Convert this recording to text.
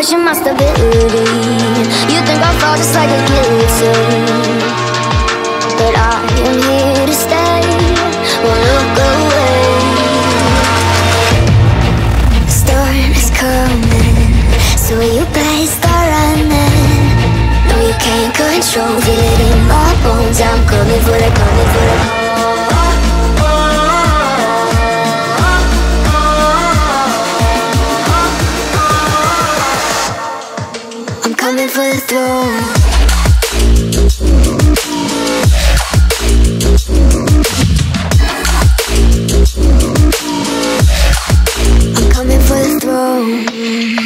crushing my stability. You think I'll fall just like a guillotine, but I am here to stay, won't look away. The storm is coming, so you better start running. No, you can't control, feel it in my bones. I'm coming for the, coming for the. I'm coming for the throne. I'm coming for the throne.